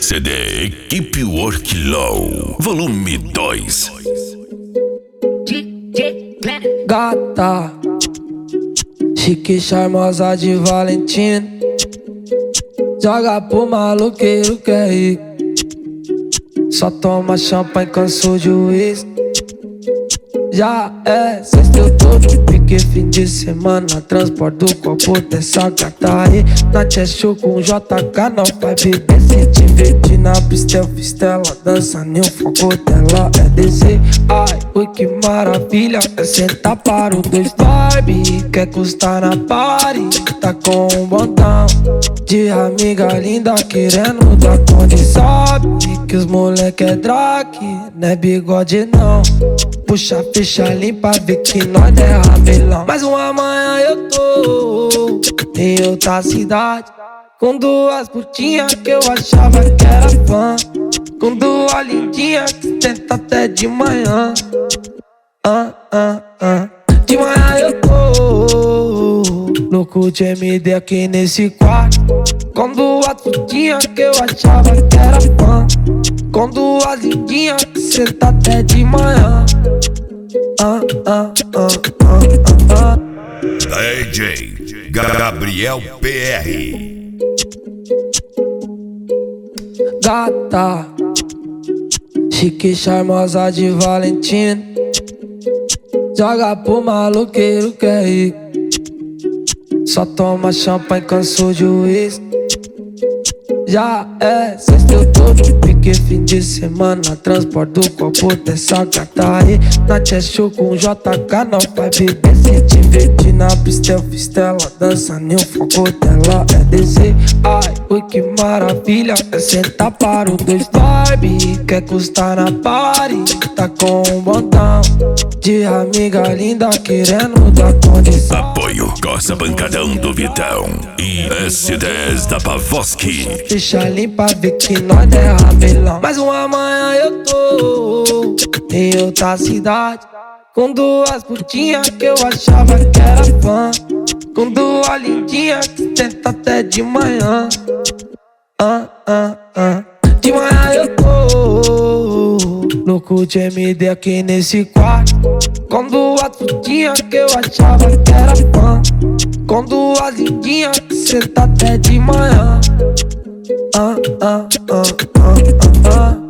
CD Equipe Worklow, volume 2. Gata, chique, charmosa de Valentino, joga pro maloqueiro que é rico. Só toma champanhe, cansou de uísque. Já é sexta, eu tô no pique, fim de semana. Transporte do copo dessa gata aí. Na show com JK, não vai beber. Se divertir na pista, ela dança nem o foco dela é descer. Ai, oi que maravilha, é sentar para o dois Barbie. Quer custar na party, tá com um botão de amiga linda querendo dar conta. Sabe que os moleque é drag, não é bigode não. Puxa, fecha, limpa, vê que nós é rabelão. Mais uma manhã eu tô em outra cidade, com duas putinhas que eu achava que era fã, com duas lindinhas que tenta até de manhã. De manhã eu tô louco de MD aqui nesse quarto, com duas putinhas que eu achava que era fã, com duas lindinhas que senta até de manhã. DJ Gabriel PR. Gata, chique, charmosa de Valentino, joga pro maloqueiro que é rico. Só toma champanhe, cansou de uísque. Já é sexta, eu tô no pique, fim de semana. Transporte do copo dessa gata aí. Na show com JK, não vai beber. Se divertir na pista, ela dança nem o foco dela é descer. Ai, oi que maravilha, é sentar para o dois Barbie. Quer custar na party, tá com um botão de amiga linda querendo dar condição. Apoio Costa Pancadão do Vitão e S10 da Pavoski. Deixa limpa, vê que nós é rabelão. Mais uma manhã eu tô em outra cidade, com duas putinhas que eu achava que era fã, com duas lindinhas que tenta até de manhã. De manhã eu tô louco de MD aqui nesse quarto, com duas putinhas que eu achava que era fã, com duas lindinhas que senta até de manhã.